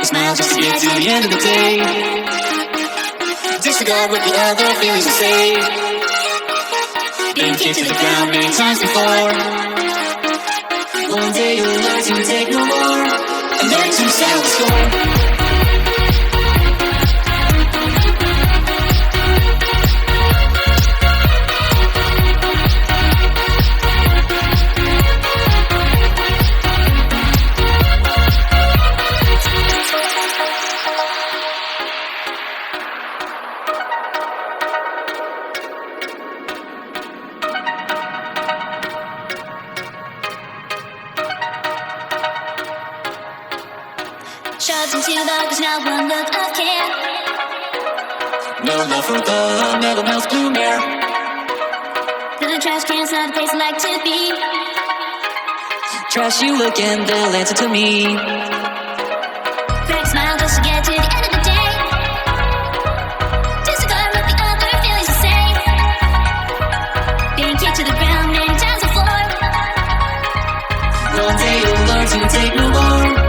a smile just to get to the end of the day. Disregard what the other feelings will say. Been kicked to the ground many times before. One day you'll learn to take no more, and then to settle the score. Shoved into the darkness, now one look of care. No love for the metal melts blue mare. The trash can's not a place I like to be. Trash you look and they'll answer to me. Crack a smile just to get to the end of the day. Disregard what the other feelings will say. Being kicked to the ground many times before. One day you'll learn to take no more.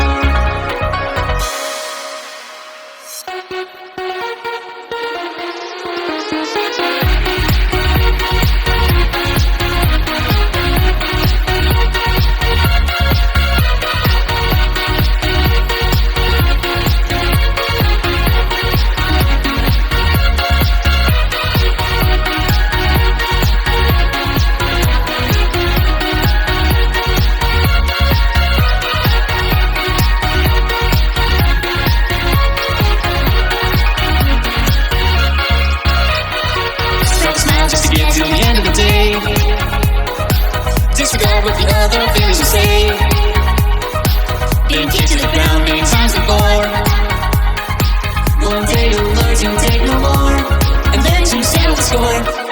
Just to get to the end of the day. Disregard what the other feelings will say. Been kicked to the ground many times before. One day you'll learn to take no more, and then to settle the score.